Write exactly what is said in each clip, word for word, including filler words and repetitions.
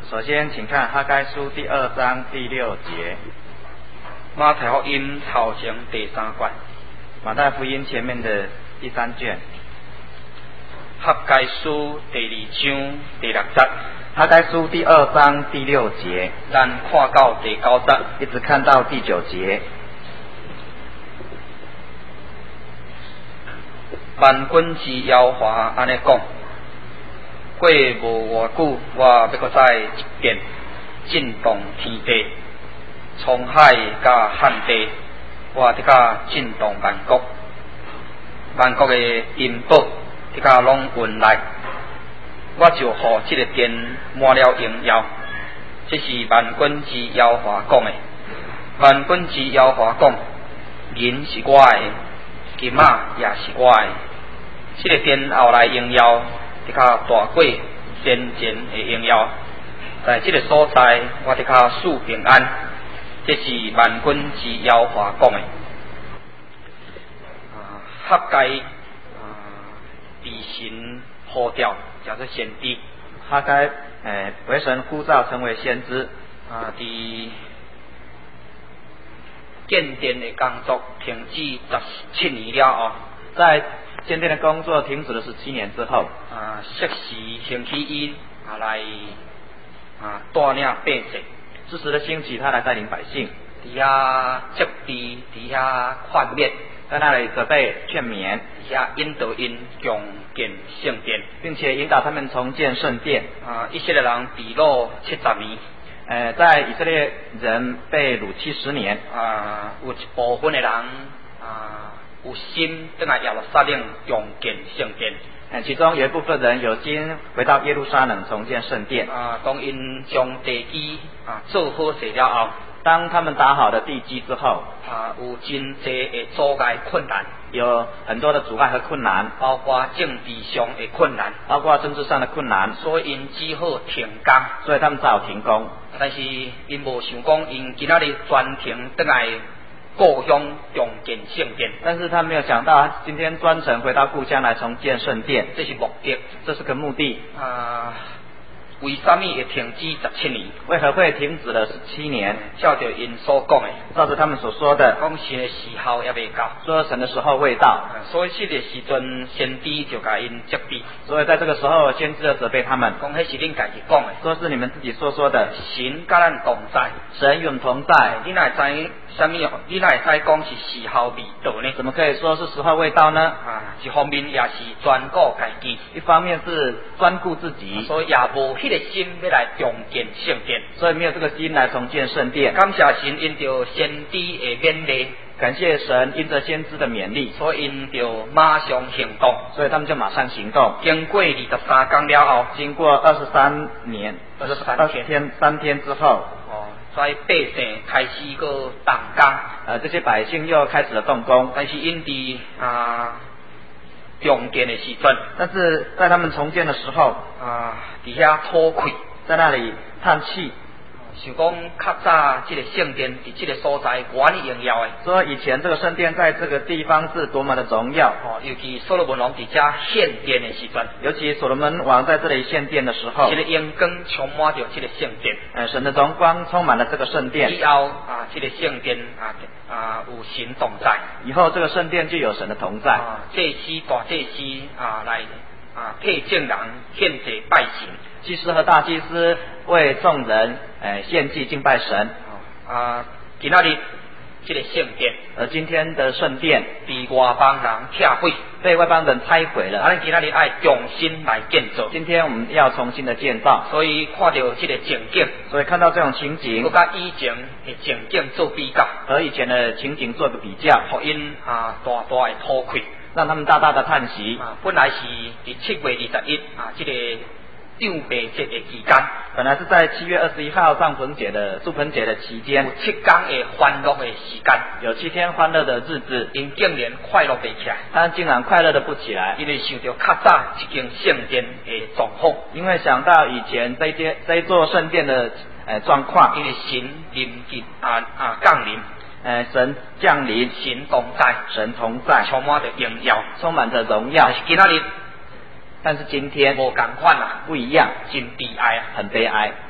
首先，请看哈该书第二章第六节。 马太福音头前第三卷。 马太福音前面的第三卷。 哈该书第二章第六节。 哈该书第二章第六节。 咱看到第九节， 一直看到第九节。 万军之耶和华安尼讲。过无偌久，我要搁再一遍震动天地，沧海甲旱地，我得甲震动万国，万国的音宝得甲拢运来，我就互这个殿满了荣耀。这是万军之耶和华讲的，万军之耶和华讲，人是我的，金仔也是我的，这个殿后来荣耀。得较大过先前的荣耀，在这个所在，我得较赐平安。这是万军之耶和华讲的。啊，哈该啊，被神呼召，叫做先知。 哈该诶，为神呼召成为先知。 啊，伫建殿的工作停止十七年了哦， 在建殿的工作停止了十七年之后， 啊，适时兴起因啊来啊带领百姓， 适时的兴起他来带领百姓， 伫遐责备，伫遐劝勉， 在那里责备劝勉， 伫遐引导因重建圣殿， 并且引导他们重建圣殿。 啊，以色列人被掳七十年， 呃，在以色列人被掳七十年， 啊，有一部分的人啊。有心等来耶路撒冷重建圣殿， 呃，其中有一部分人有心回到耶路撒冷重建圣殿。 啊，当因将地基啊做好势了后， 当他们打好的地基之后， 啊，有真济的阻碍困难， 有很多的阻碍和困难， 包括政治上的困难， 包括政治上的困难， 所以因只好停工， 所以他们只好停工。 但是因无想讲，因今仔日专程等来。故乡重建圣殿， 但是他没有想到，今天专程回到故乡来重建圣殿， 这是目的， 这是个目的。 啊，为什么会停止十七年？ 为何会停止了十七年？ 照着因所讲的， 照着他们所说的， 讲神的时候也未到， 说神的时候未到， 啊、所以这个时阵先知就甲因责备。 所以在这个时候，先知就责备他们， 讲迄是恁家己讲的， 说是你们自己所说的。 神甲咱同在， 神与我们同在。 你哪会知什么？你哪会知讲是时候未到呢？ 怎么可以说是时候未到呢？ 啊，一方面也是专顾家己， 一方面是专顾自己， 所以也无迄个心要来重建圣殿， 所以没有这个心来重建圣殿。 感谢神，因着先知的勉励， 感谢神因着先知的勉励， 所以因就马上行动， 所以他们就马上行动。 经过二十三天了后， 经过二十三年、 二十三天、三天之后， 哦，所以百姓开始个动工， 呃，这些百姓又开始了动工， 但是因伫啊重建的时阵， 但是在他们重建的时候， 啊，伫遐吐气， 在那里叹气。 想讲较早这个圣殿伫这个所在多么荣耀诶！ 说以前这个圣殿在这个地方是多么的荣耀哦，尤其所罗门王伫遮献殿的时阵， 尤其所罗门王在这里献殿的时候， 这个阳光充满着这个圣殿， 呃，神的荣光充满了这个圣殿。 以后啊，这个圣殿啊啊有神同在， 以后这个圣殿就有神的同在。 啊，祭司大祭司啊来啊替众人献祭拜神。 祭司和大祭司为众人诶献祭敬拜神。 啊，今仔日这个圣殿， 而今天的圣殿被外邦人拆毁， 被外邦人拆毁了。 咱今仔日爱重新来建造。 今天我们要重新的建造。 所以看到这个情景， 所以看到这种情景， 我甲以前的情景做比较， 和以前的情景做个比较， 互因啊大大的吐气， 让他们大大的叹息。 啊，本来是伫七月二十一啊，这个。上白节的期间， 本来是在七月二十一号上坟节的祝棚节的期间， 有七天的欢乐的时间， 有七天欢乐的日子， 因竟然快乐不起来， 他竟然快乐的不起来， 因为想到较早一间圣殿的状况， 因为想到以前这间这一座圣殿的呃状况， 因为神临近啊啊降临。 呃，神降临， 神同在， 神同在， 充满着荣耀， 充满着荣耀。 但是今仔日， 但是今天无同款啦， 不一样， 真悲哀啊， 很悲哀啊！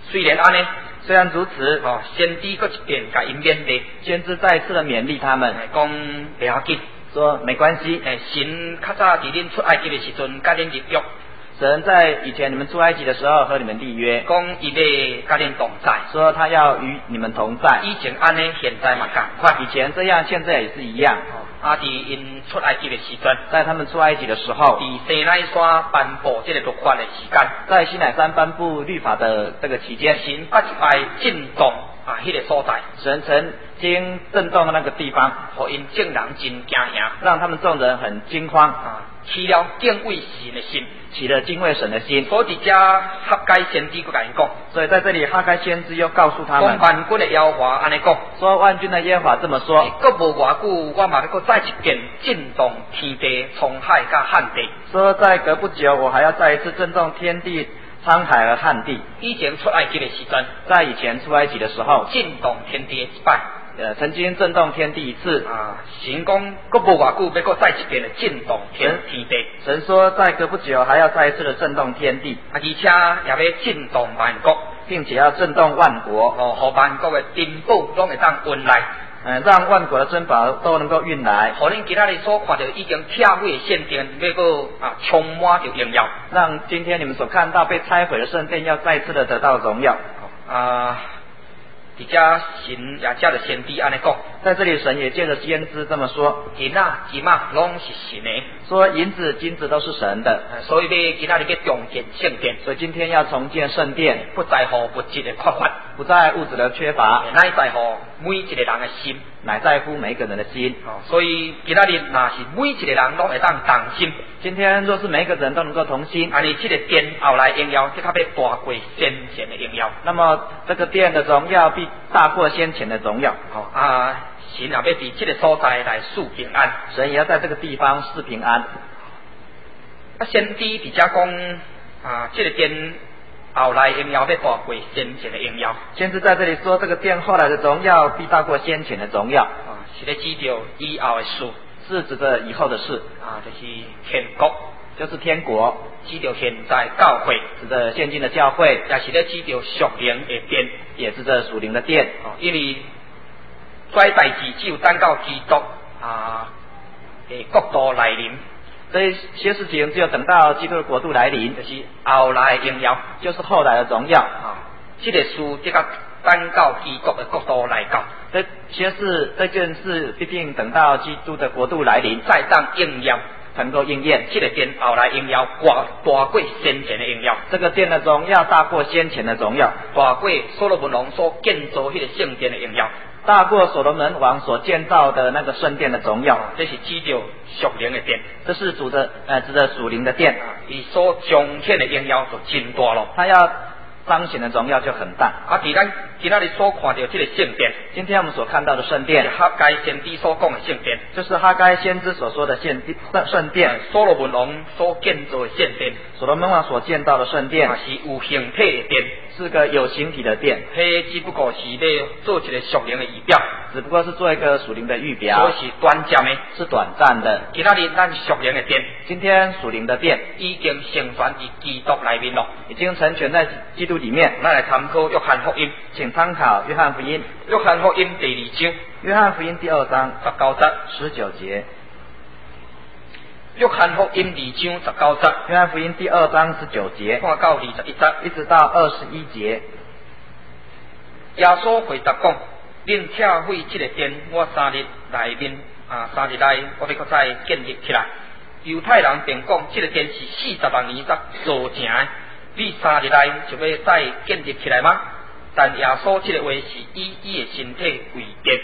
虽然安尼， 虽然如此， 哦，先知搁一遍甲因勉励， 先知再次的勉励他们， 讲不要紧， 说没关系。 诶，神较早伫恁出埃及的时阵，甲恁立约。 神在以前你们出埃及的时候和你们立约， 讲伊要甲恁同在， 说他要与你们同在。 以前安尼，现在嘛共款。 以前这样，现在也是一样。 啊，伫因出埃及的时阵， 在他们出埃及的时候， 伫西奈山颁布这个律法的时间， 在西乃山颁布律法的这个期间， 神把一块震动啊，迄、那个所在， 神曾经震动的那个地方， 互因众人真惊吓， 让他们众人很惊慌啊，起了敬畏神的心， 起了敬畏神的心。 所以这哈该先知佮甲因讲， 所以在这里哈该先知又告诉他们， 讲万军的耶和华安尼讲， 说万军的耶和华这么说， 搁无偌久，我嘛要搁再一遍震动天地、沧海甲旱地。 说在隔不久，我还要再一次震动天地、沧海和旱地。 以前出埃及的时阵， 在以前出埃及的时候， 震动天地一摆。 呃，曾经震动天地一次啊，神讲，搁无偌久，要搁再一遍的震动天天地。 神说，在隔不久还要再一次的震动天地， 啊，而且也要震动万国， 并且要震动万国， 哦，互万国的珍宝拢会当运来， 嗯，让万国的珍宝都能够运来， 互恁今仔日所看到已经拆毁的圣殿，要搁啊充满着荣耀， 让今天你们所看到被拆毁的圣殿要再一次的得到荣耀。 啊。而且神也借着先知安尼讲， 在这里神也借着先知这么说： 银啊、金啊，拢是神的。 说银子、金子都是神的， 所以要今仔日要重建圣殿， 所以今天要重建圣殿， 不在乎物质的缺乏， 不在物质的缺乏， 乃在乎每一个人的心， 乃在乎每一个人的心。 哦，所以今仔日若是每一个人拢会当同心， 今天若是每一个人都能够同心， 安尼这个殿后来荣耀，这较要大过先前的荣耀。 那么这个殿的荣耀必大过先前的荣耀。 哦啊，神也要伫这个所在来赐平安， 神也要在这个地方赐平安。 啊，先知伫遮讲啊，这个殿后来荣耀要大过先前的荣耀。 先知在这里说，这个殿后来的荣耀必大过先前的荣耀。 啊，是咧指着以后的事， 是指着以后的事。 啊，就是天国， 就是天国， 指着现在教会， 指着现今的教会， 也是咧指着属灵的殿， 也指着属灵的殿。 哦，因为这代志只有等到基督啊的国度来临。 这些事情只有等到基督的国度来临， 就是后来的荣耀， 就是后来的荣耀啊。这个事这个等到基督的国度来到， 这些事这件事必定等到基督的国度来临， 再当应验， 才能够应验。 这个殿后来荣耀大大过先前的荣耀， 这个殿的荣耀大过先前的荣耀， 大过所罗门王所建造迄个圣殿的荣耀， 大过所罗门王所建造的那个圣殿的荣耀。 这是指着属灵的殿， 这是指着呃指着属灵的殿， 伊所彰显的荣耀就真大咯。 他要彰显的荣耀就很大。 啊，伫咱今仔日所看到这个圣殿， 今天我们所看到的圣殿， 是哈该先知所讲的圣殿， 就是哈该先知所说的圣圣殿， 所罗门王所建造的圣殿， 所罗门王所建造的圣殿， 是有形体的殿， 是个有形体的殿， 迄只不过是咧做一个属灵的仪表， 只不过是做一个属灵的预表， 所以是短暂的， 是短暂的。 今仔日咱属灵的殿， 今天属灵的殿已经成全伫基督内面咯， 已经成全在基督里面。 咱来参考约翰福音， 请参考约翰福音， 约翰福音第二章， 约翰福音第二章十九节， 十九节。 约翰福音二章十九节， 约翰福音第二章十九节， 看到二十一节， 一直到二十一节。 耶稣回答讲：恁拆毁这个殿，我三日内面啊，三日内我要搁再建立起来。犹太人便讲，这个殿是四十万年才做成的，你三日内就要再建立起来吗？但耶稣这个话是以伊的身体为殿。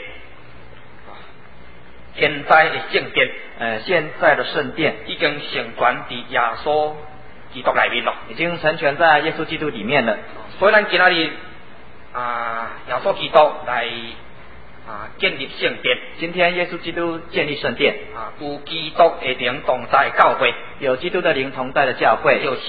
现在的圣殿， 呃，现在的圣殿已经成全伫耶稣基督内面咯， 已经成全在耶稣基督里面了。 所以咱今仔日啊，耶稣基督来啊建立圣殿。 今天耶稣基督建立圣殿， 啊，有基督的灵同在的教会， 有基督的灵同在的教会， 就是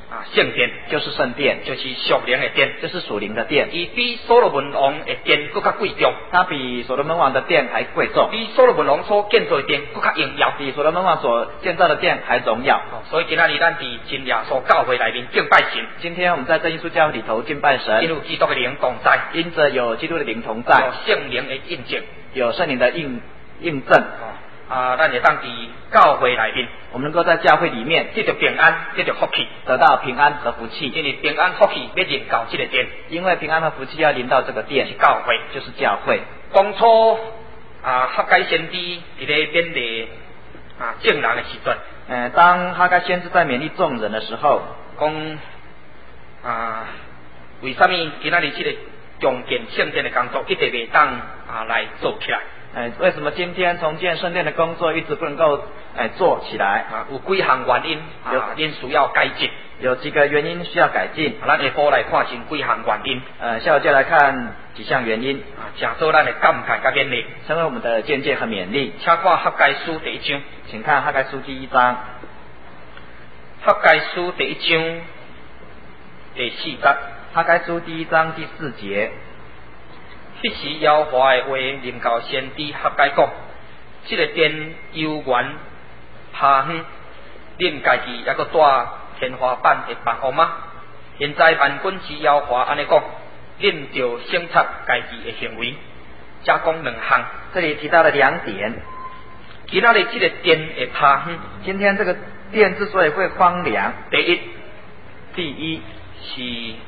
啊圣殿， 就是圣殿， 就是属灵的殿， 这是属灵的殿。 伊比所罗门王的殿更加贵重， 它比所罗门王的殿还贵重， 比所罗门王所建造的殿更加荣耀， 比所罗门王所建造的殿还荣耀。 哦、所以今仔日咱伫真耶稣教会内面敬拜神。 今天我们在真耶稣教会里头敬拜神， 因有基督的灵同在， 因着有基督的灵同在， 有圣灵的印证， 有圣灵的印印证。 哦啊，咱会当伫教会内面， 我们能够在教会里面得到平安，得到福气， 得到平安和福气。 因为平安福气要临到这个殿， 因为平安和福气要临到这个殿， 是教会， 就是教会。 当初啊，哈该先知伫咧勉励啊众人的时阵， 呃，当哈该先知在勉励众人的时候， 讲啊，为什么今仔日这个重建圣殿的工作一直袂当啊来做起来？ 哎，为什么今天重建圣殿的工作一直不能够哎做起来？ 啊，有几项原因啊，恁需要改进。 有几个原因需要改进。 咱下晡来看前几项原因。 呃，下午就来看几项原因。 啊，请做咱的感慨甲勉励， 成为我们的见解和勉励。 请看哈该书第一章， 请看哈该书第一章。 哈该书第一章第四节。 哈该书第一章第四节。 迄时耶和华的话临到先知哈该讲，这个殿幽原趴远，恁家己还阁带天花板的房屋吗？现在万军之耶和华安尼讲，恁就省察家己的行为。加讲两项， 这里提到了两点。 今仔日这个殿会趴远， 今天这个殿之所以会荒凉， 第一， 第一是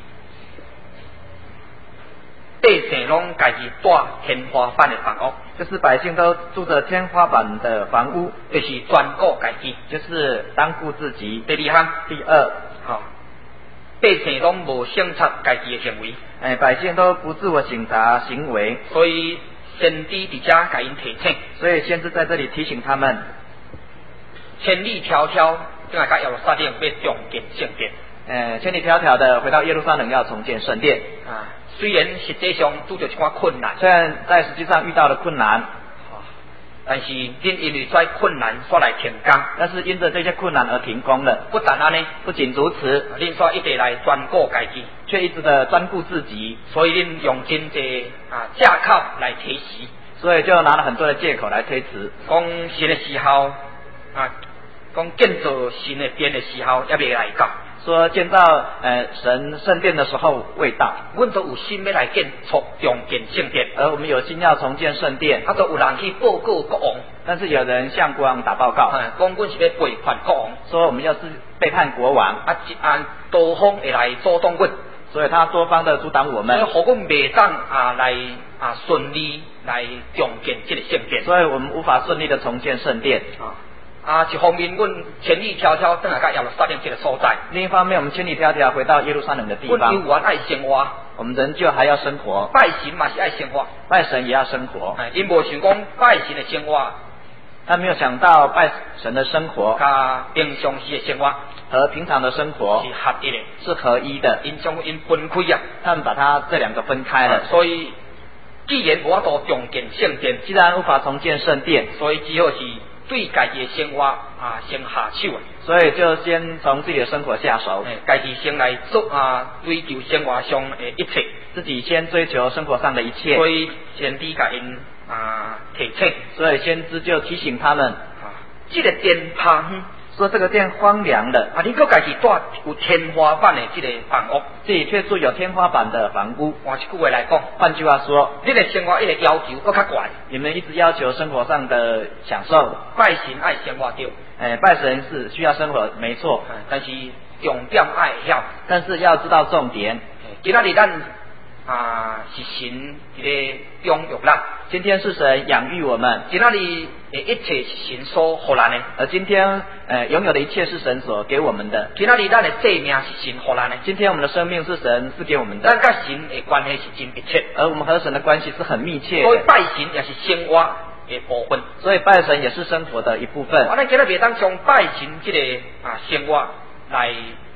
百姓拢家己带天花板的房屋， 就是百姓都住着天花板的房屋， 就是专顾家己， 就是单顾自己。 第二项， 第二， 好、哦，百姓拢无省察家己的行为， 哎，百姓都不自我省察行为， 所以先知伫遮甲因提醒， 所以先知在这里提醒他们， 千里迢迢正来甲耶路撒冷要重建圣殿， 呃，千里迢迢的回到耶路撒冷要重建圣殿啊。虽然实际上拄着一寡困难， 虽然在实际上遇到了困难， 但是恁因为这困难煞来停工， 但是因着这些困难而停工了。 不但安尼， 不仅如此， 恁煞一直来专顾家己， 却一直的专顾自己， 所以恁用真济啊借口来推辞， 所以就拿了很多的借口来推辞， 讲神的时候啊，讲建造神的殿的时候也未来到。 说建造呃神圣殿的时候未到， 阮都有心要来建重重建圣殿， 而我们有心要重建圣殿， 啊，都有人去报告国王， 但是有人向国王打报告， 讲阮是要背叛国王， 说我们要是背叛国王， 啊，一按多方会来阻挡阮， 所以他多方的阻挡我们， 所以互阮袂当啊来啊顺利来重建这个圣殿， 所以我们无法顺利的重建圣殿啊。啊，一方面，阮千里迢迢登来到耶路撒冷这个所在； 另一方面，我们千里迢迢回到耶路撒冷的地方。 阮有爱生活， 我们仍旧还要生活。 拜神嘛是爱生活， 拜神也要生活。 因无想讲拜神的生活， 他没有想到拜神的生活， 甲平常时的生活和平常的生活是合一的， 是合一的。 因将因分开啊， 他们把它这两个分开了。 所以，既然无法度重建圣殿， 既然无法重建圣殿， 所以只好是对家己的生活啊先下手啊， 所以就先从自己的生活下手， 家己先来做啊追求生活上的一切， 自己先追求生活上的一切。 所以先知甲因啊提醒， 所以先知就提醒他们啊，这个殿趴远， 说这个殿荒凉了啊，你搁家己带有天花板的这个房屋， 自己却住有天花板的房屋。 换一句话来讲， 换句话说， 你的生活一个要求搁较高， 你们一直要求生活上的享受， 拜神爱生活着， 哎，拜神是需要生活，没错， 但是重点爱晓， 但是要知道重点。 今仔日咱啊是神伫咧养育咱， 今天是神养育我们， 今仔日诶一切是神所互咱的， 而今天呃拥有的一切是神所给我们的。 今仔日咱的生命是神互咱的， 今天我们的生命是神赐给我们的， 咱甲神的关系是真密切， 而我们和神的关系是很密切的。 所以拜神也是生活的部分， 所以拜神也是生活的一部分。 我咱今日袂当从拜神这个啊生活来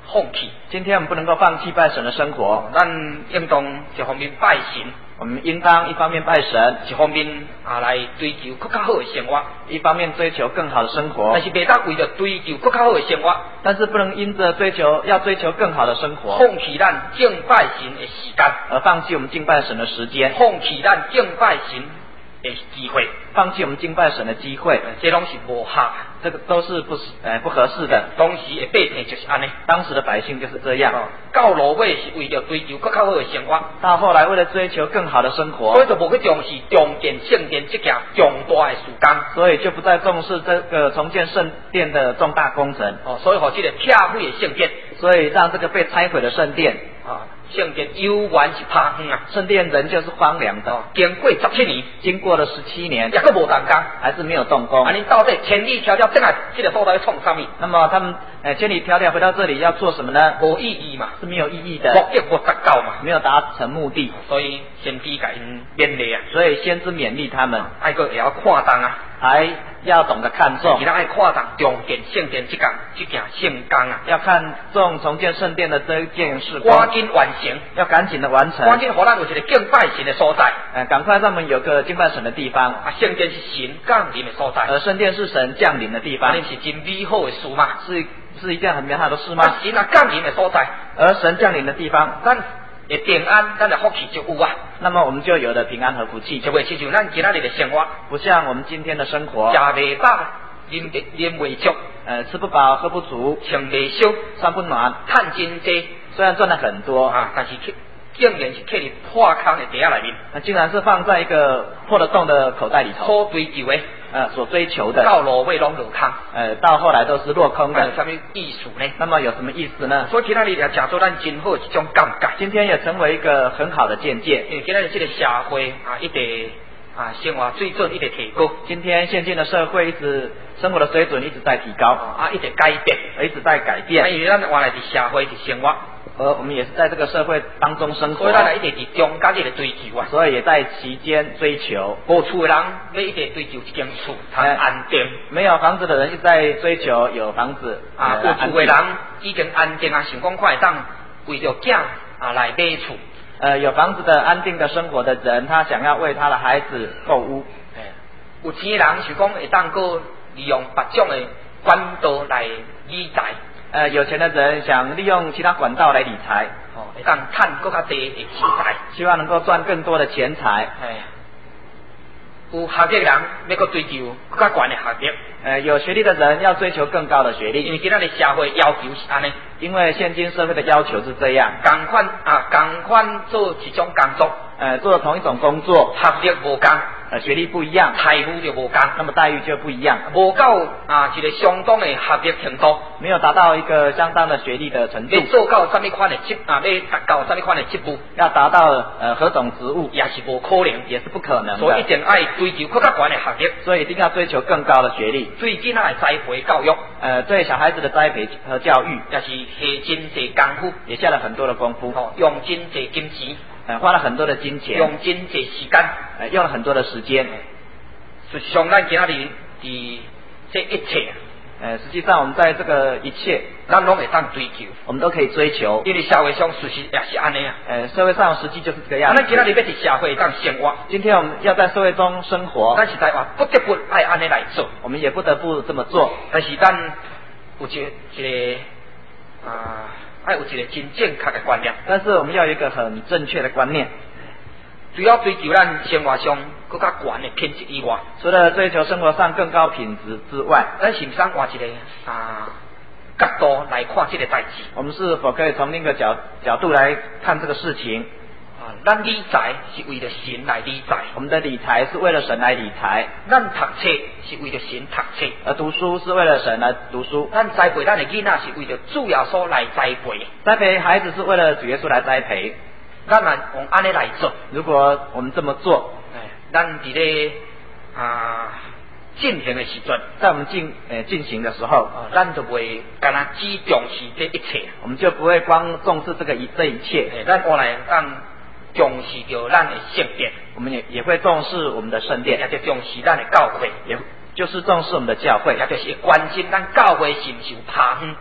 放弃。 今天我们不能够放弃拜神的生活， 咱应当一方面拜神， 我们应当一方面拜神， 一方面啊来追求更较好的生活， 一方面追求更好的生活。 但是袂当为着追求更较好的生活， 但是不能因着追求要追求更好的生活， 放弃咱敬拜神的时间， 而放弃我们敬拜神的时间， 放弃咱敬拜神的机会， 放弃我们敬拜神的机会， 这拢是无合， 这个都是不呃不合适的。 当时的百姓就是安尼， 当时的百姓就是这样。 到落尾是为了追求更较好的生活， 到后来为了追求更好的生活， 所以就无去重视重建圣殿这件重大的事工， 所以就不再重视这个重建圣殿的重大工程。 哦，所以和这个拆毁的圣殿， 所以让这个被拆毁的圣殿啊，圣殿永远是趴远啊， 圣殿仍旧是荒凉的。 哦，经过十七年， 经过了十七年， 也佫无动工， 还是没有动工。 啊，你到底千里迢迢进来这个所在要创啥物？ 那么他们呃千里迢迢回到这里要做什么呢？ 无意义嘛， 是没有意义的， 目的无达到嘛， 没有达成目的。 所以先知甲因勉励啊， 所以先知勉励他们， 爱佫会晓看重啊， 还要懂得看重， 其他爱看重重建圣殿这件这件圣工啊， 要看重重建圣殿的这一件事， 赶紧完成， 要赶紧的完成， 赶紧互咱有一个敬拜神的所在， 呃，赶快让我们有个敬拜神的地方。 啊，圣殿是神降临的所在， 而圣殿是神降临的地方， 那是真美好的事嘛， 是是一件很美好的事吗？ 啊，神啊降临的所在， 而神降临的地方， 咱会平安，咱的福气就有啊。 那么我们就有了平安和福气， 就袂亲像咱今仔日的生活， 不像我们今天的生活， 食袂饱，啉袂啉袂足， 呃，吃不饱喝不足， 穿袂少， 穿不暖， 趁真济， 虽然赚了很多啊，但是竟然是刻伫破空的地下内面， 那竟然是放在一个破了洞的口袋里头， 所追求的， 呃，所追求的， 到落尾拢落空， 呃，到后来都是落空的。 有什么意思呢？ 那么有什么意思呢？ 所以今仔日也讲做咱真好一种感觉， 今天也成为一个很好的见解。 因为今仔日这个社会啊，一直啊生活水准一直提高， 今天现今的社会一直生活的水准一直在提高， 啊，一直改变， 一直在改变。 因为咱原来是社会是生活。 而我们也是在这个社会当中生活， 所以咱一直伫中间一直追求啊， 所以也在其间追求。 无厝的人要一直追求一间厝，通安定。 没有房子的人一直在追求有房子啊，有厝的人已经安定啊，想讲看会当为着囝啊来买厝。 呃，有房子的安定的生活的人，他想要为他的孩子购屋。 哎，有钱的人想讲会当个利用别种的管道来理财。 呃，有钱的人想利用其他管道来理财， 哦，会当赚更较多的钱财， 希望能够赚更多的钱财。 哎，有学历的人要搁追求更较悬的学历， 呃，有学历的人要追求更高的学历， 因为今仔日社会要求是安尼， 因为现今社会的要求是这样， 同款啊，同款做一种工作， 呃，做同一种工作， 学历无共。 呃，学历不一样， 财富就无共， 那么待遇就不一样， 无到啊一个相当的学历程度， 没有达到一个相当的学历的程度， 要做到什么款的职啊，要达到什么款的职务， 要达到呃何种职务， 也是无可能， 也是不可能的。 所以一定爱追求更较悬的学历， 所以一定要追求更高的学历。 最近啊栽培教育， 呃，对小孩子的栽培和教育， 也是下真济功夫， 也下了很多的功夫， 哦，用真济金钱， 呃，花了很多的金钱， 用真济时间， 呃，用了很多的时间。 实际上，咱今仔日伫这一切， 呃，实际上我们在这个一切， 咱拢会当追求， 我们都可以追求， 因为社会上事实也是安尼啊。 呃，社会上实际就是这个样子。 咱今仔日要伫社会当生活， 今天我们要在社会中生活， 咱实在话不得不爱安尼来做， 我们也不得不这么做。 但是咱有一个一个啊，爱有一个真正确的观念， 但是我们要有一个很正确的观念。 除了追求咱生活上更加悬的品质以外， 除了追求生活上更高品质之外， 咱是不是换一个啊角度来看这个代志？ 我们是否可以从另一个角角度来看这个事情？ 啊，咱理财是为了神来理财， 我们的理财是为了神来理财； 咱读册是为了神读册， 而读书是为了神来读书； 咱栽培咱的囡仔是为了主耶稣来栽培， 栽培孩子是为了主耶稣来栽培。 咱来用安尼来做， 如果我们这么做， 哎，咱伫咧啊进行的时阵， 在我们进呃进行的时候， 啊，咱就会干那只重视这一切， 我们就不会光重视这个一这一切， 哎，咱过来当重视着咱的圣殿， 我们也也会重视我们的圣殿， 也就重视咱的教会， 也就是重视我们的教会， 也就是关心咱教会是不是有趴远，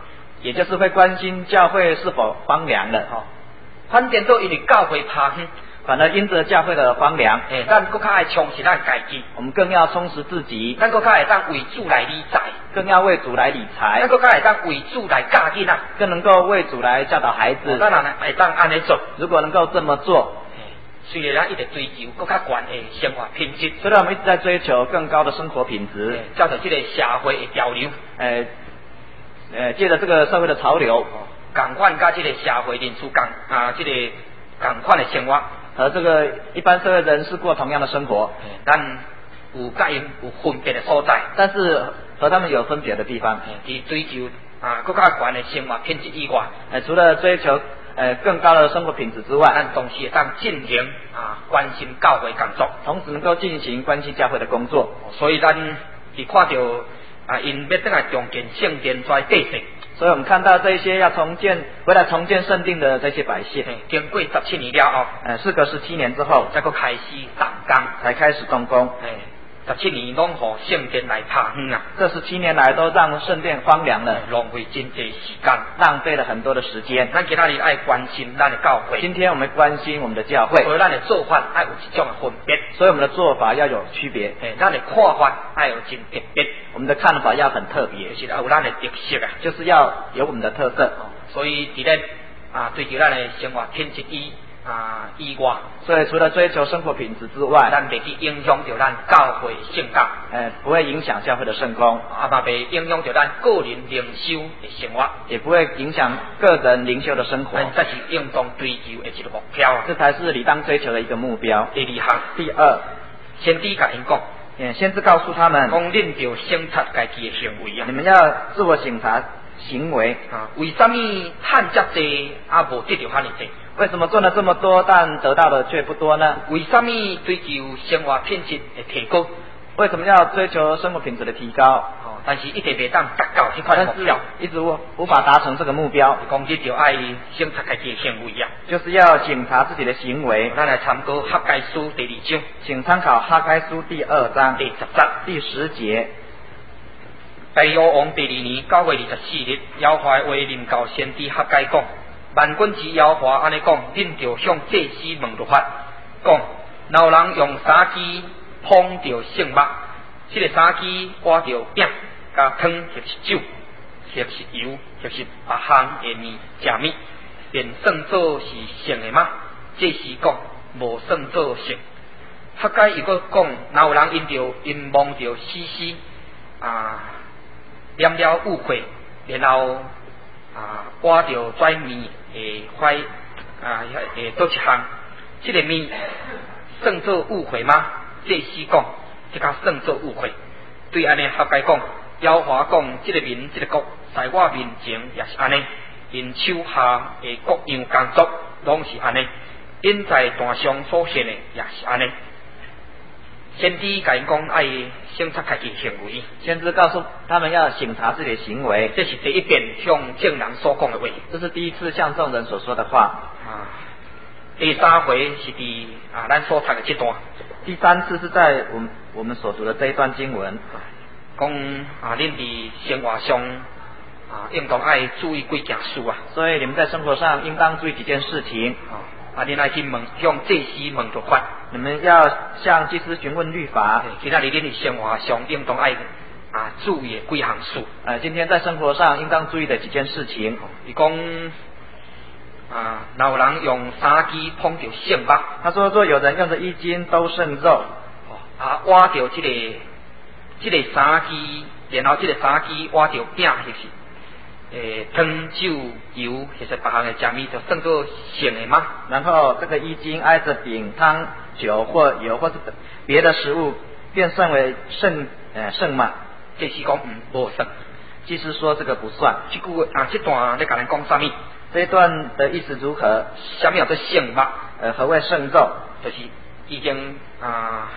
也就是会关心教会是否荒凉了。 吼、哦，反正都因为教会怕远， 反而因着教会的荒凉， 诶、欸，咱更较爱充实咱家己， 我们更要充实自己， 咱更较会当为主来理财， 更要为主来理财， 咱更较会当为主来教囡仔， 更能够为主来教导孩子。 咱人会当安尼做， 如果能够这么做， 虽然咱一直追求更较悬的生活品质， 虽然我们一直在追求更高的生活品质， 照着这个社会的潮流， 呃呃，借着这个社会的潮流， 共款甲这个社会人士共啊，这个共款的生活。 和这个一般社会人士过同样的生活， 咱有甲因有分别的所在， 但是和他们有分别的地方。 伫追求啊更较悬的生活品质以外， 呃，除了追求呃更高的生活品质之外， 咱同时会当进行啊关心教会工作， 同时能够进行关心教会的工作。 所以咱伫看到啊因要倒来重建圣殿跩地势。 所以我们看到这一些要重建回来重建圣殿的这些百姓， 经过十七年了后， 呃，事隔十七年之后， 才个开始动工， 才开始动工。 十七年拢互圣殿来拍远啊！ 这十七年来都让圣殿荒凉了， 浪费真济时间， 浪费了很多的时间。 咱今仔日爱关心咱的教会， 今天我们关心我们的教会， 所以咱的做法爱有一种的分别， 所以我们的做法要有区别。 诶，咱的看法爱有真特别， 我们的看法要很特别， 就是要有咱的特色啊， 就是要有我们的特色。 所以伫咧啊追求咱的生活品质以啊以外， 所以除了追求生活品质之外， 咱袂去影响到咱教会圣教， 呃，不会影响教会的圣工， 啊嘛袂影响到咱个人灵修的生活， 也不会影响个人灵修的生活。 这是应当追求的一个目标啊， 这才是理当追求的一个目标。 第二项， 第二， 先知甲因讲， 嗯，先知告诉他们， 讲恁着省察家己的行为啊， 你们要自我审查行为啊，为什么趁遮济啊无得到遐尼济？ 为什么做了这么多，但得到的却不多呢？ 为什么追求生活品质的提高？ 为什么要追求生活品质的提高？ 哦，但是一直袂当达到这款目标， 一直无无法达成这个目标。 讲你就爱审查家己的行为啊， 就是要检查自己的行为。 咱来参考哈该书第二章， 请参考哈该书第二章第十节。 第十节。 大约王第二年九月二十四日，耶和华话临到先知哈该讲。万军之耶和华安尼讲，恁着向祭司问律法，讲若有人用砂机碰着圣物，这个砂机刮着饼、加汤或是酒，或是油，或是别项的面食物，便算作是圣的吗？祭司讲无算作圣。哈该又搁讲，若有人因着因望着死尸啊，念了误会，然后啊刮着跩面。诶，坏啊，诶，多一项，这个面算作误会吗？祭司讲，这个算作误会。对安尼哈该讲，耶和华讲，这个民，这个国，在我面前也是安尼，因手下的各样工作拢是安尼，因在坛上所献的也是安尼。先知甲因讲，爱审查家己行为。 先知告诉他们要审查自己的行为， 这是第一遍向众人所讲的话。 这是第一次向众人所说的话。 啊，第三回是伫啊咱所读的这段。 第三次是在我们我们所读的这一段经文， 讲啊，恁伫生活上啊，应当爱注意几件事啊。 所以你们在生活上应当注意几件事情。 啊，恁爱去问向祭司问律法。 你们要向祭司询问律法。 其他你恁伫生活上应当爱啊注意的几项事。 呃，今天在生活上应当注意的几件事情。 伊讲啊，若有人用砂机碰着圣物， 他说若有人用着衣襟都渗肉， 啊，挖着这个这个砂机，然后这个砂机挖着饼，就是。诶，汤酒油其实别项的食物就算作圣的吗？ 然后这个衣襟挨着饼、汤、酒或油或是别的食物，便算为圣呃圣吗？ 祭司讲嗯无算， 祭司说这个不算。 这句啊这段咧甲咱讲啥物？ 这一段的意思如何？ 啥物叫做圣物？ 呃，何谓圣肉？ 就是已经啊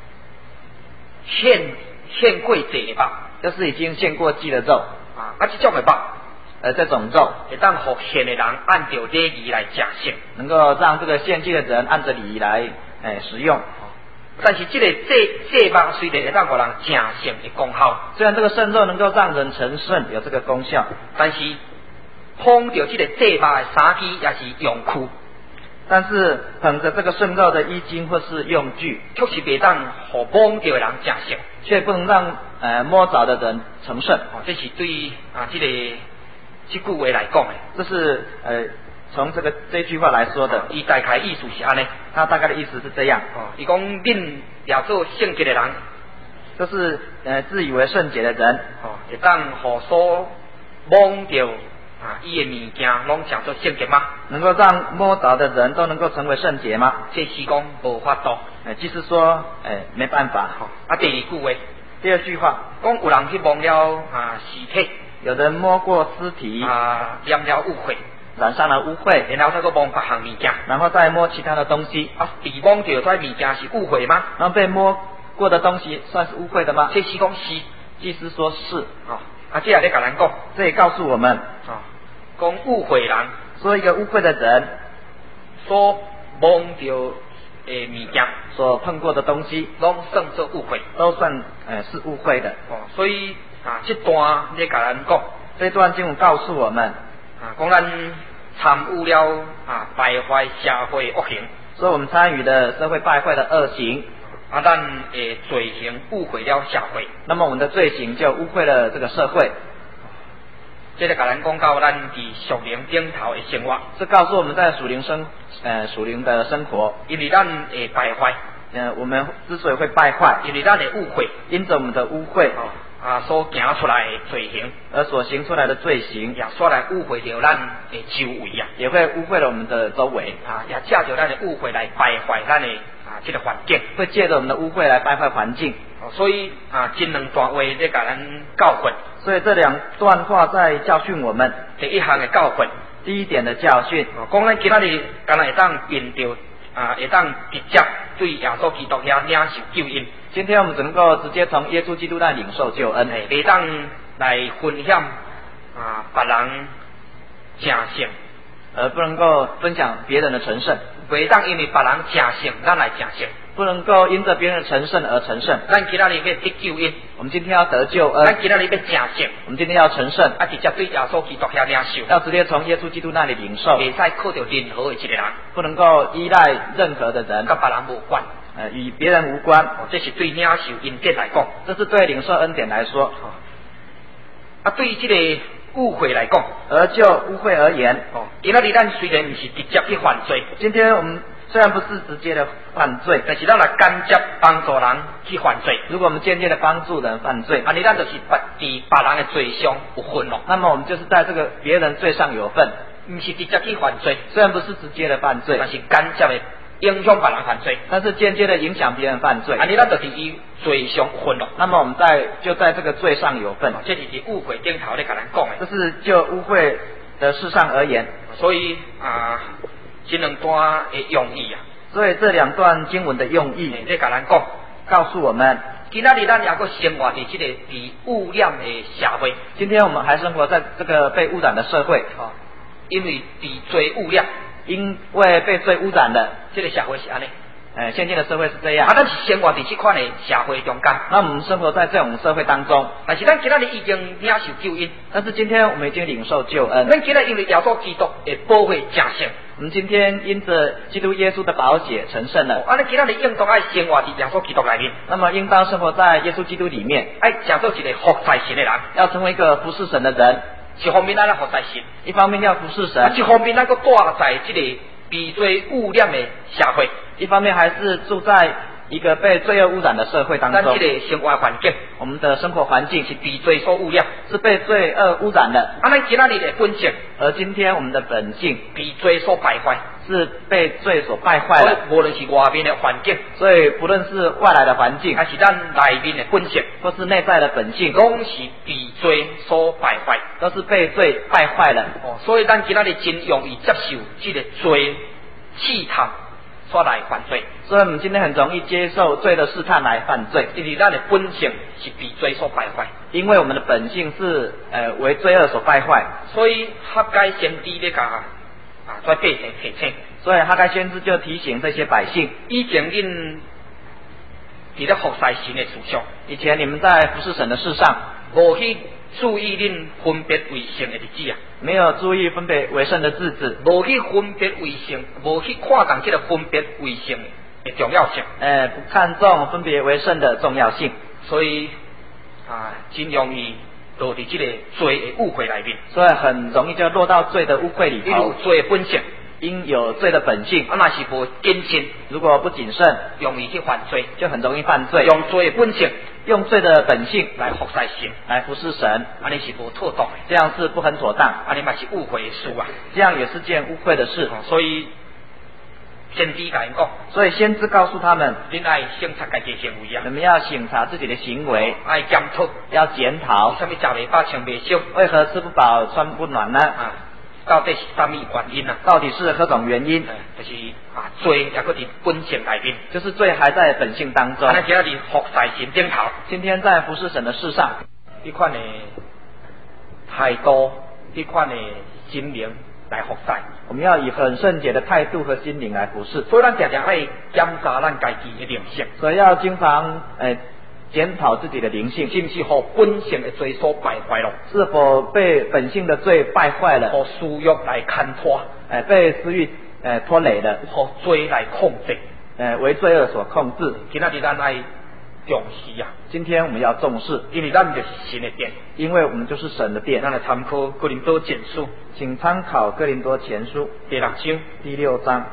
献献过祭的吧， 就是已经献过祭的肉啊，啊这种的吧。 呃，这种肉会当互献的人按照礼仪来食用， 能够让这个献祭的人按着礼仪来诶食用。 但是这个祭祭物虽然会当互人正圣的功效， 虽然这个圣肉能够让人成圣，有这个功效， 但是碰着这个祭拜的衫具也是用具， 但是捧着这个圣肉的衣襟或是用具， 却是袂当互碰着的人正圣， 却不能让呃摸着的人成圣。 哦，这是对啊这个这句话来讲的。 这是呃从这个这句话来说的。 伊大概意思是安尼， 他大概的意思是这样。 哦，伊讲恁也做圣洁的人， 就是呃自以为圣洁的人， 哦，会当互所摸着啊伊的物件，拢叫做圣洁吗？ 能够让摸着的人都能够成为圣洁吗？ 这是讲无法度。 呃，即是说，呃，没办法。 哦，啊，第二句话， 第二句话， 讲有人去摸了啊尸体， 有人摸过尸体啊，染了污秽， 染上了污秽， 然后再个摸别项物件， 然后再摸其他的东西， 啊，被摸着这物件是污秽吗？ 然后被摸过的东西算是污秽的吗？ 这是讲是， 祭司说是。 哦，啊，这也咧甲咱讲， 这也告诉我们， 哦，讲污秽人， 说一个污秽的人所摸着诶物件， 所碰过的东西， 拢算作污秽， 都算呃是污秽的。 哦，所以啊，这段咧甲咱讲， 这段经文告诉我们， 啊，讲咱参与了啊败坏社会恶行， 所以我们参与的社会败坏的恶行， 啊，咱诶罪行污秽了社会， 那么我们的罪行就污秽了这个社会。 这个甲咱讲到咱伫属灵顶头的生活， 这告诉我们在属灵生呃属灵的生活， 因为咱会败坏， 呃我们之所以会败坏， 因为咱的污秽， 因着我们的污秽哦啊所行出来的罪行， 而所行出来的罪行， 也煞来污秽着咱的周围啊， 也会污秽了我们的周围啊，也借着咱的污秽来败坏咱的啊这个环境， 会借着我们的污秽来败坏环境。 哦，所以啊，这两段话咧甲咱教训。 所以这两段话在教训我们。 第一项的教训， 第一点的教训， 哦，讲咱今仔日敢若会当变着啊，会当直接对耶稣基督遐领受救恩。 今天我们只能够直接从耶稣基督那领受救恩， 袂当来分享啊别人正圣， 而不能够分享别人的成圣。 袂当因为别人正圣，咱来正圣。 不能够因着别人的成圣而成圣。 咱今仔日要得救恩， 我们今天要得救恩。 咱今仔日要正圣， 我们今天要成圣， 啊，直接对耶稣基督遐领受， 要直接从耶稣基督那里领受， 袂使靠着任何的一个人， 不能够依赖任何的人， 甲别人无关， 呃，与别人无关。 哦，这是对领受恩典来讲， 这是对领受恩典来说。 哦，啊，对于这个误会来讲， 而就污秽而言， 哦，今仔日咱虽然不是直接去犯罪， 今天我们虽然不是直接的犯罪， 但是咱来间接帮助人去犯罪。 如果我们间接的帮助人犯罪， 安尼咱就是别伫别人的罪上有份咯。 那么我们就是在这个别人罪上有份， 不是直接去犯罪， 虽然不是直接的犯罪， 但是间接的影响别人犯罪， 但是间接的影响别人犯罪。 安尼咱就是伊罪上有份咯。 那么我们在就在这个罪上有份， 这就是误会顶头咧，甲咱讲的。 这是就污秽的事上而言， 所以啊，这两段的用意啊。 所以这两段经文的用意， 咧甲咱讲， 告诉我们， 今仔日咱也个生活伫这个被污染的社会。 今天我们还生活在这个被污染的社会， 哦，因为被罪污染， 因为被罪污染的， 这个社会是安尼。 呃，现今的社会是这样。 啊，咱是生活伫这款的社会中间。 那我们生活在这种社会当中， 但是咱今仔日已经领受救恩， 但是今天我们已经领受救恩。 咱今仔因为耶稣基督的保血正圣。 我们今天因着基督耶稣的宝血成圣了， 啊，你今仔日应当爱生活伫耶稣基督内面， 那么应当生活在耶稣基督里面， 爱成做一个服侍神的人， 要成为一个服侍神的人。 一方面咱来服侍神， 一方面要服侍神， 啊，一方面咱个住在这个被罪污染的社会， 一方面还是住在一个被罪恶污染的社会当中。 咱这个生活环境， 我们的生活环境是被罪所污染， 是被罪恶污染的。 啊，咱今仔日的本性， 而今天我们的本性被罪所败坏， 是被罪所败坏了。 无论是外面的环境， 所以不论是外来的环境， 还是咱内面的本性， 或是内在的本性， 拢是被罪所败坏， 都是被罪败坏了。 哦，所以咱今仔日真容易接受这个罪试探所来犯罪。 所以我们今天很容易接受罪的试探来犯罪， 因为咱的本性是被罪所败坏， 因为我们的本性是呃为罪恶所败坏。 所以哈该先知咧甲啊在百姓提醒， 所以哈该先知就提醒这些百姓， 以前恁伫咧服侍神的事上， 以前你们在服侍神的事上， 无去注意恁分别为圣的日子啊， 没有注意分别为圣的日子， 无去分别为圣，无去看重这个分别为圣的重要性， 呃，不看重分别为圣的重要性， 所以啊，真容易落伫这个罪的误会里面， 所以很容易就落到罪的污秽里头。 罪的本性， 因有罪的本性， 啊，那是无谨慎， 如果不谨慎， 容易去犯罪， 就很容易犯罪。 用罪的本性， 用罪的本性来服侍神， 来服侍神， 安尼是无妥当的， 这样是不很妥当， 安尼嘛是误会的事啊， 这样也是件污秽的事。 哦、所以先知甲因讲， 所以先知告诉他们， 恁爱审查家己的行为啊， 你们要审查自己的行为， 爱检讨， 要检讨， 什么食未饱穿未少， 为何吃不饱穿不暖呢？ 啊，到底是什么原因啊？ 到底是何种原因？ 嗯、就是啊，罪也搁伫本性里面， 就是罪还在本性当中。 安尼今日服侍神顶头， 今天在服侍神的事上， 呢款的态度，呢款的心灵来服侍。 我们要以很圣洁的态度和心灵来服侍。 所以咱常常爱检查咱家己的灵性， 所以要经常诶检讨自己的灵性， 是不是互本性的罪所败坏了？ 是否被本性的罪败坏了？ 互私欲来牵拖， 诶，被私欲诶拖累了， 互罪来控制， 诶，为罪恶所控制。 今仔日咱爱重视啊！ 今天我们要重视， 因为咱就是神的殿， 因为我们就是神的殿。 咱来参考哥林多前书， 请参考哥林多前书第六章第六章。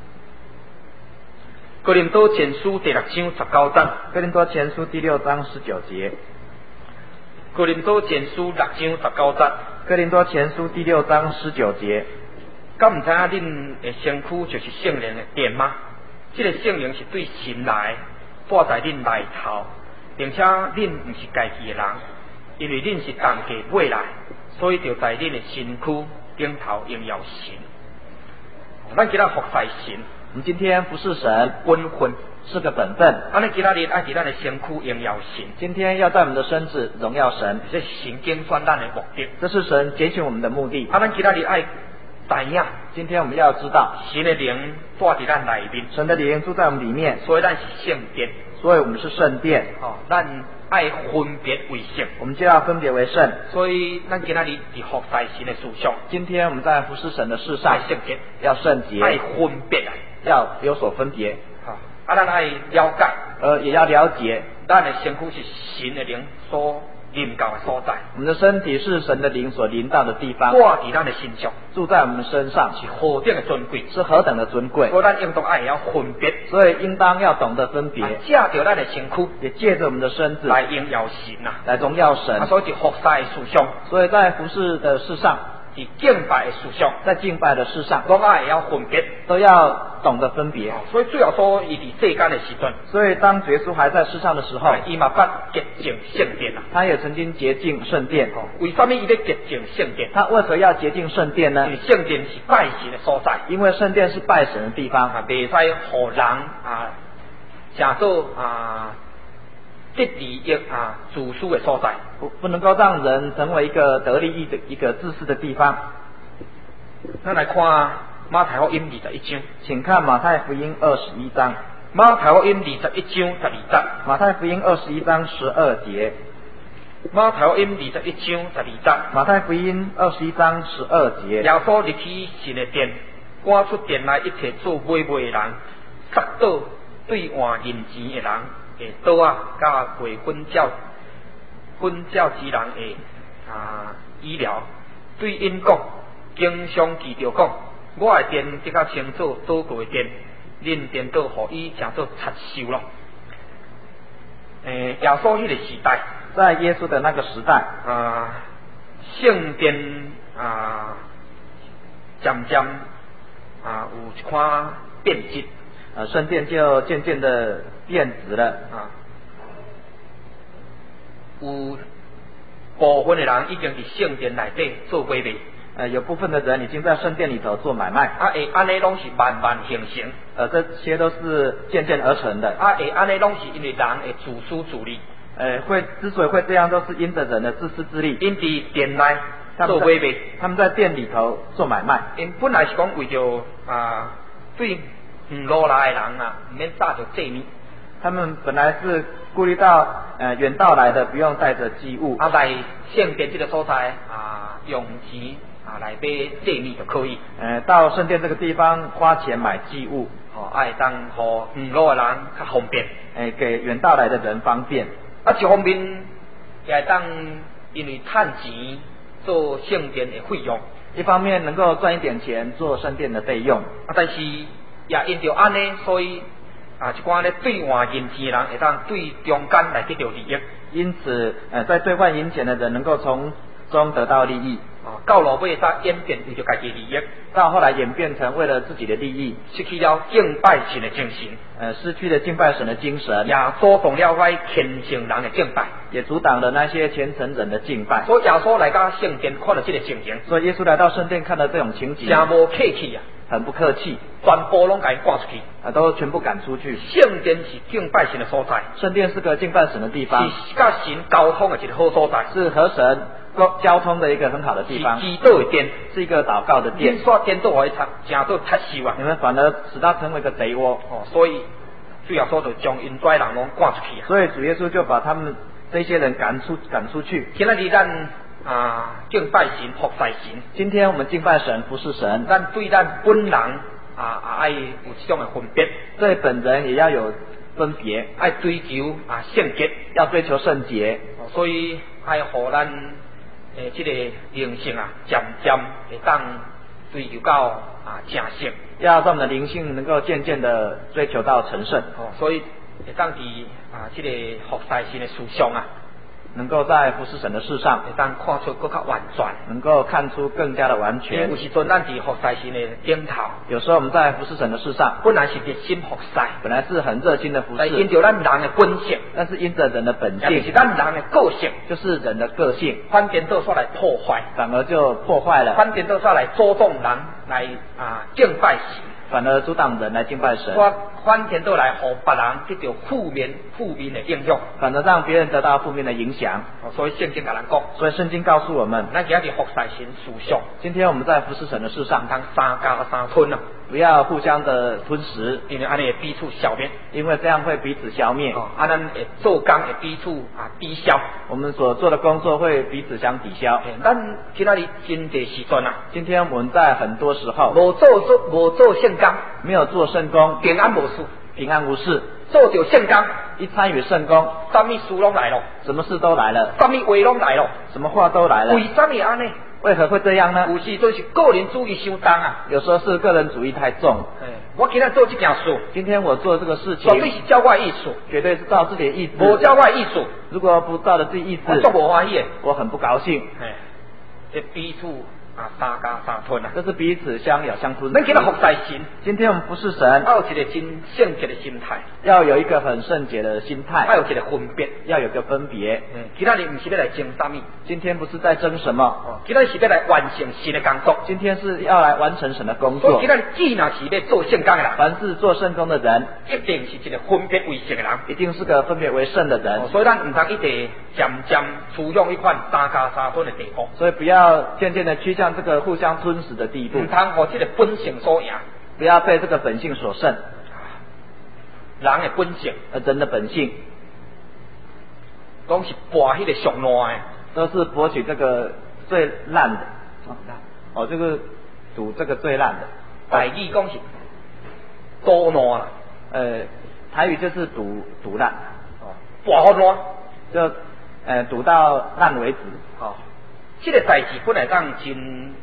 哥林多前书第六章十九章， 哥林多前书第六章十九节。 哥林多前书六章十九章， 哥林多前书第六章十九节。 敢唔知影恁的身躯就是圣灵的殿吗？这个圣灵是对神来，住在恁内头，并且恁唔是家己的人，因为恁是同价买来，所以就在恁的身躯顶头荣耀神。咱今仔服侍神， 我们今天服侍神， 本分是个本分。 安尼今仔日爱伫咱的身躯荣耀神， 今天要在我们的身子荣耀神， 这是神拣选咱的目的， 这是神拣选我们的目的。 啊，咱今仔日爱知影， 今天我们要知道， 神的灵住伫咱内面， 神的灵住在我们里面， 所以咱是圣殿， 所以我们是圣殿。 哦，咱爱分别为圣， 我们就要分别为圣。 所以咱今仔日伫服侍神的事上， 今天我们在服侍神的事上， 爱圣洁， 要圣洁， 爱分别啊， 要有所分别。 好，啊，咱爱了解， 呃，也要了解， 咱的身躯是神的灵所临到的所在， 我们的身体是神的灵所临到的地方， 住伫咱的身上， 住在我们身上， 是何等的尊贵， 是何等的尊贵。 所以咱应当爱要分别， 所以应当要懂得分别， 借着咱的身躯， 也借着我们的身子来荣耀神啊， 来荣耀神。 啊，所以就服侍的事上， 所以在服侍的事上， 是敬拜的事上， 在敬拜的事上， 拢爱要分别， 都要懂得分别。 所以最后说，伊伫世间的时阵， 所以当耶稣还在世上的时候， 伊嘛捌洁净圣殿啊。 他也曾经洁净圣殿。 为什么伊咧洁净圣殿？ 他为何要洁净圣殿呢？ 因为圣殿是拜神的所在， 因为圣殿是拜神的地方， 啊，袂使互人啊，成做啊得利益啊自私的所在， 不不能够让人成为一个得利益的一个自私的地方。 咱来看马太福音二十一章， 请看马太福音二十一章。 马太福音二十一章十二节。 马太福音二十一章十二节。 马太福音二十一章十二节。 马太福音二十一章十二节。 耶稣入去神的殿，赶出殿内一切做买卖的人，杀倒兑换银钱的人的刀啊，甲卖粉饺、粉饺之人的啊医疗，对因讲，经常记着讲，我的殿即较称作祷告的殿，恁颠倒互伊称作贼收咯。诶，耶稣迄个时代， 在耶稣的那个时代， 啊，圣殿啊，渐渐啊有一款变质， 呃，圣殿就渐渐的变质了啊。有部分的人已经伫圣殿内底做买卖， 呃，有部分的人已经在圣殿里头做买卖， 啊，会安尼拢是慢慢形成， 呃，这些都是渐渐而成的， 啊，会安尼拢是因为人会自私自利， 呃，会之所以会这样，都是因着人的自私自利。 因伫殿内做买卖， 他们在店里头做买卖， 因本来是讲为着啊对唔落来的人啊，唔免打着罪名。 他们本来是顾虑到呃远道来的不用带着祭物， 啊来圣殿这个所在啊用钱啊来买祭物就可以。 呃到圣殿这个地方花钱买祭物， 哦，爱当互远路的人较方便， 诶、给远道来的人方便。 啊一方面也会当因为趁钱做圣殿的费用， 一方面能够赚一点钱做圣殿的费用， 啊但是也因着安尼，所以啊一寡咧对外银钱的人会当对中间来得到利益。 因此呃在兑换银钱的人能够从中得到利益。 啊，到落尾才演变为着家己的利益， 到后来演变成为了自己的利益， 失去了敬拜神的精神， 呃，失去了敬拜神的精神， 也阻挡了wij虔诚人的敬拜， 也阻挡了那些虔诚人的敬拜。 所以耶稣来到圣殿看到这个情形， 所以耶稣来到圣殿看到这种情景， 真无客气啊， 很不客气， 全部拢给赶出去， 啊，都全部赶出去。 圣殿是敬拜神的所在， 圣殿是个敬拜神的地方， 是甲神交通的一个好所在， 是和神交通的一个很好的地方， 是祈祷的殿， 是一个祷告的殿。 你说颠倒我一场，真都太羞啊！ 你们反而使它成为一个贼窝。 哦，所以主要说就将因跩人拢赶出去啊。 所以主耶稣就把他们这些人赶出赶出去。 今仔日咱啊敬拜神、服侍神。 今天我们敬拜神、服侍神， 咱对咱本人啊啊爱有这种的分别， 对本人也要有分别， 爱追求啊圣洁， 要追求圣洁。 哦、所以爱互咱诶这个灵性啊，渐渐会当追求到啊正圣， 要让我们的灵性能够渐渐的追求到成圣。 哦，所以会当伫啊这个服侍神的事上啊， 能够在服侍神的事上， 会当看出更较完全， 能够看出更加的完全。 有时阵咱伫服侍神的顶头， 有时候我们在服侍神的事上， 本来是热心服侍， 本来是很热心的服但因侍， 着咱人的本性， 但是因着人的本性， 也就是咱人的个性， 就是人的个性， 反颠倒煞来破坏， 反而就破坏了， 反颠倒煞来阻挡人来啊敬拜神。 反而阻挡人来敬拜神， 我反颠倒来互别人得到负面负面的影响， 反而让别人得到负面的影响。 所以圣经甲咱讲， 所以圣经告诉我们， 咱今日服侍神事上， 今天我们在服侍神的事上， 通三加三吞啊， 不要互相的吞食， 因为安尼会彼此消灭， 因为这样会彼此消灭。 哦，啊，咱会做工会彼此啊抵消， 我们所做的工作会彼此相抵消。 咱今仔日真侪时阵啊， 今天我们在很多时候无做做无做圣工， 没有做圣工， 平安无事， 平安无事； 做着圣工， 一参与圣工， 什么事拢来咯， 什么事都来了， 什么话拢来咯， 什么话都来了。 为什么安尼？ 为何会这样呢？ 有时阵是个人主义伤重啊。 有时候是个人主义太重。 我今日做这件事， 今天我做这个事情， 绝对是照我的意思， 绝对是照自己的意思。 无照我的意思， 如果不照着自己意思， 我足无欢喜的， 我很不高兴。 哎，这彼此啊三加三吞啊， 这是彼此相咬相吞。 咱今日服侍神， 今天我们服侍神， 要有一个真圣洁的心态， 要有一个很圣洁的心态， 要有一个分别， 要有一个分别。 嗯，今仔日不是要来争什么， 今天不是在争什么， 哦，今仔日是要来完成神的工作， 今天是要来完成神的工作。 所以今仔日既然是要做圣工的人， 凡是做圣工的人， 一定是一个分别为圣的人， 一定是个分别为圣的人。 哦，所以咱唔通一直渐渐处向一款三加三分的地步， 所以不要渐渐的趋向这个互相吞噬的地步， 唔通互这个本性所赢， 不要被这个本性所胜。 人的本性， 而人的本性拢是博迄个上烂的， 都是博取这个最烂的。哦，这个赌这个最烂的。 台语讲是多烂啦， 呃，台语就是赌赌烂， 哦，博好烂， 就呃赌到烂为止。 哦，这个代志本来当真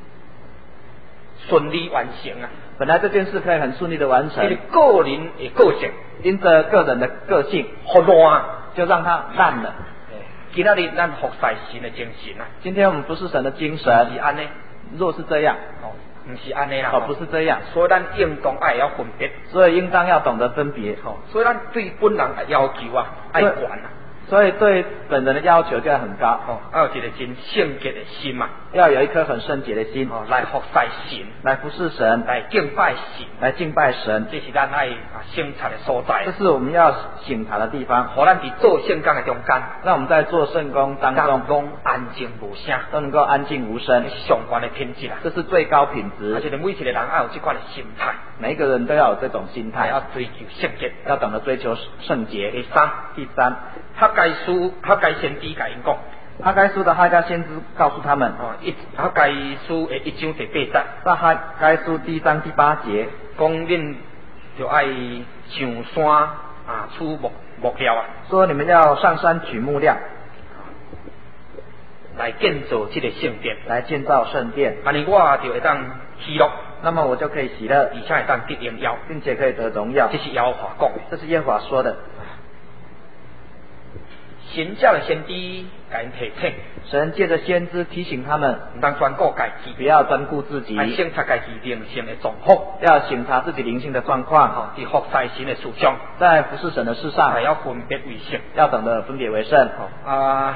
顺利完成啊。 本来这件事可以很顺利的完成， 你个人的个性， 因着个人的个性， 好烂， 就让它烂了。 今仔日咱服侍神的精神啊， 今天我们不是神的精神， 是安尼。 若是这样， 哦，不是安尼啦， 哦，不是这样， 所以咱应当爱要分别， 所以应当要懂得分别。 哦，所以咱对本人的要求啊，爱管啊。 所以对本人的要求就要很高。 哦，要有一个真圣洁的心嘛， 要有一颗很圣洁的心， 哦，来服侍神， 来服侍神， 来敬拜神， 来敬拜神。 这是咱爱啊省察的所在。 这是我们要省察的地方。 互咱伫做圣工的中间， 让我们在做圣工当中拢安静无声， 都能够安静无声， 这是上悬的品质啊！ 这是最高品质。 而且每一个人要有这款的心态， 每一个人都要有这种心态， 要追求圣洁， 要懂得追求圣洁。 第三， 第三， 哈该书哈该先知甲因讲， 哈该书的哈该先知告诉他们， 哦，一哈该书的一章第八节， 在哈该书第一章第八节， 讲恁就爱上山啊，取木木料啊， 说你们要上山取木料， 来建造这个圣殿， 来建造圣殿。 安尼我就会当喜乐， 那么我就可以喜乐， 而且会当得荣耀， 并且可以得荣耀。 这是耶和华讲的， 这是耶和华说的。 神叫的先知甲因提醒， 神借着先知提醒他们， 唔当专顾家己， 不要专顾自己， 要审查家己灵性的状况， 要审查自己灵性的状况。 吼，伫服侍神的事上， 在服侍神的事上， 还要分别为圣， 要懂得分别为圣。 吼啊，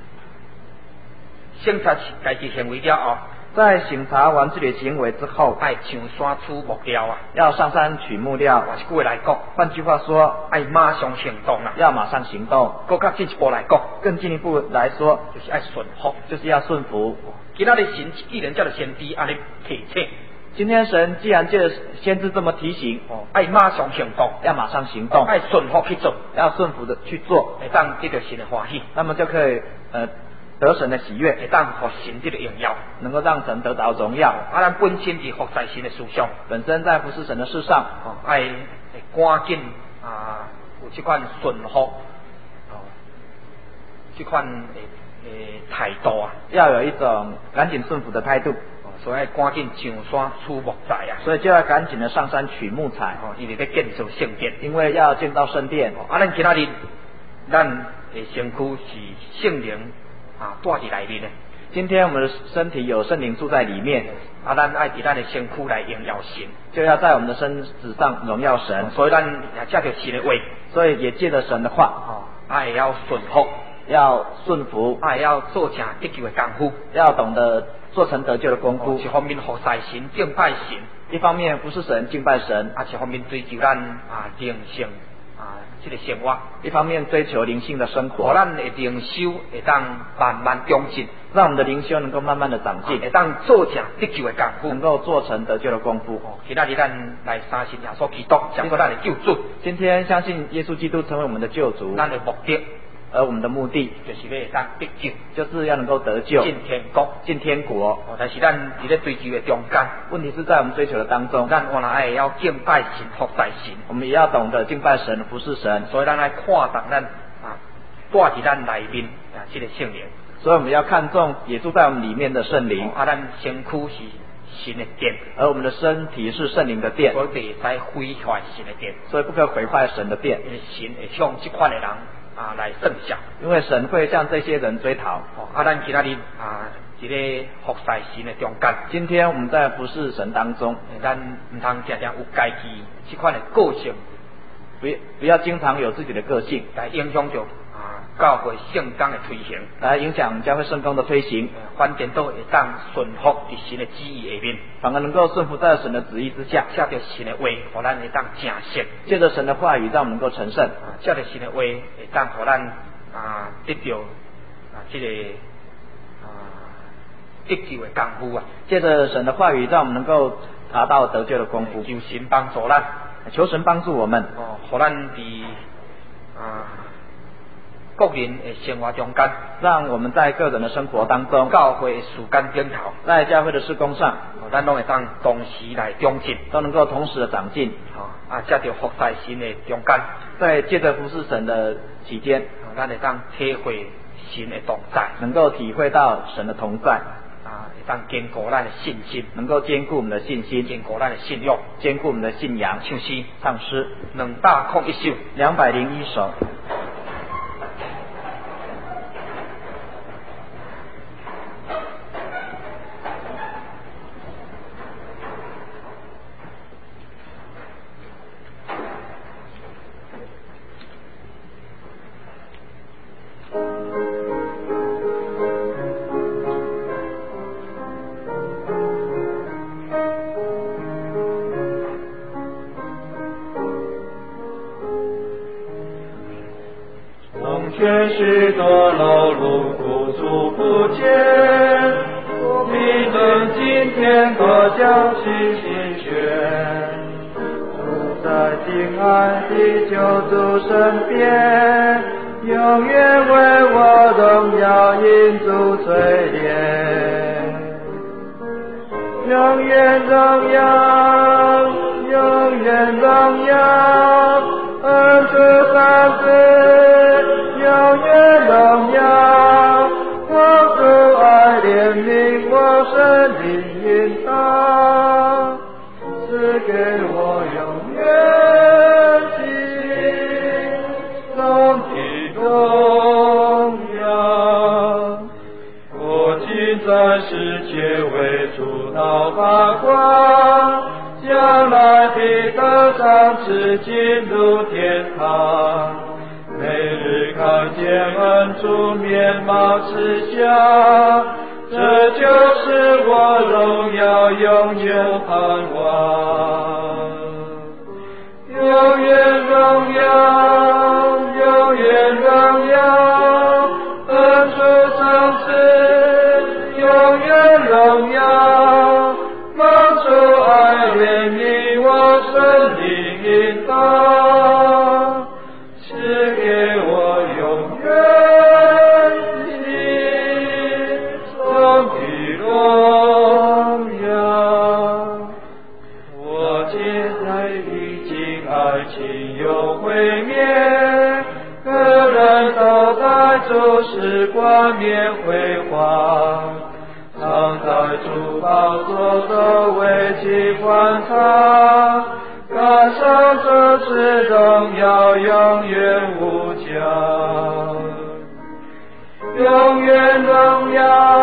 审查家己行为了后， 在审查完自己的行为之后， 爱上山取木料啊， 要上山取木料。 或是句话来讲， 换句话说， 爱马上行动啦， 要马上行动。 更较进一步来讲， 更进一步来说， 就是爱顺服， 就是要顺服。 今仔日神既然叫做先知安尼提醒， 今天神既然借着先知这么提醒， 哦，爱马上行动， 要马上行动， 爱顺服去做， 要顺服的去做， 会当得到神的欢喜， 那么就可以呃得神的喜悦， 会当互神这个荣耀， 能够让神得到荣耀。 啊，咱本身伫服侍神的事上， 本身在服侍神的事上， 哦，爱赶紧啊，有这款顺服，哦，这款诶诶态度啊， 要有一种赶紧顺服的态度。 所以赶紧上山取木材啊， 所以就要赶紧的上山取木材， 哦，因为要建造圣殿， 因为要建造圣殿。 啊，咱今仔日咱的身躯是圣灵啊住伫内面的。 今天我们的身体有圣灵住在里面， 啊，咱爱伫咱的身躯来荣耀神， 就要在我们的身子上荣耀神。 哦、所以咱也借着神的话， 所以也借着神的话， 哦，爱要顺服， 要顺服， 爱要做成得救的功夫， 要懂得做成得救的功夫。 哦、一方面服侍神、敬拜神， 一方面服侍神、敬拜神， 啊，一方面追求咱啊灵性啊这个生活， 一方面追求灵性的生活， 互咱的灵修会当慢慢长进， 让我们的灵修能够慢慢的长进， 会当做成得救的功夫， 能够做成得救的功夫。 哦，今仔日咱来相信耶稣基督，成为咱的救主。 今天相信耶稣基督成为我们的救主， 咱的目的， 而我们的目的就是要当得救， 就是要能够得救， 进天国， 进天国。 哦，但是咱伫咧追求的中间， 问题是在我们追求的当中， 咱原来爱要敬拜神、服侍神， 我们也要懂得敬拜神、服侍神， 所以咱来看重咱啊，住伫咱内面啊，这个圣灵。 所以我们要看重也住在我们里面的圣灵， 哦、啊，咱身躯是神的殿， 而我们的身体是圣灵的殿， 所以袂使毁坏神的殿， 所以不可毁坏神的殿。 因为神会向这款的人啊来圣效， 因为神会向这些人追讨。 哦，啊，咱今仔日啊，一个服侍神的中间， 今天我们在服侍神当中， 咱唔通常常有家己这款的个性， 不不要经常有自己的个性来影响着啊教会圣工的推行， 来影响教会圣工的推行， 反正都会当顺服伫神的旨意下面， 反而能够顺服在神的旨意之下， 借着神的话，互咱会当正胜， 借着神的话语，让我们能够成圣， 啊，借着神的话，会当互咱啊得到啊这个啊得救的功夫啊， 借着神的话语，让我们能够达到得救的功夫。 求神帮助咱， 求神帮助我们， 哦，互咱伫啊个人的生活中间， 让我们在个人的生活当中， 教会的事工顶头， 在教会的事工上， 哦，咱拢会当同时来长进， 都能够同时的长进。 哦，啊，借着服侍神的中间， 在借着服侍神的期间， 啊，咱会当体会神的同在， 能够体会到神的同在， 啊，会当坚固咱的信心， 能够坚固我们的信心， 坚固咱的信仰， 坚固我们的信仰。 唱诗， 唱诗， 两百空一首， 两百零一首。 却许多劳碌苦楚不见，你等今天可将其心选，住在敬爱的救主身边，永远为我荣耀因主垂怜，永远荣耀，永远荣耀，恩主三子，永远荣耀，我主爱怜悯我生命引导，赐给我永远的终极荣耀。我今在世界为主祷发光，将来必得赏赐进入天堂，每日看见恩主面貌慈祥，这就是我荣耀永远盼望，永远荣耀，永远荣耀，恩主赏赐，永远荣耀，帮助爱怜悯我生命引导，赐给我永远的终极荣耀。我现在已经爱情有毁灭，个人都在主时冠冕辉煌，常在主宝座的为其欢唱，感受这次荣耀永远无疆，永远荣耀，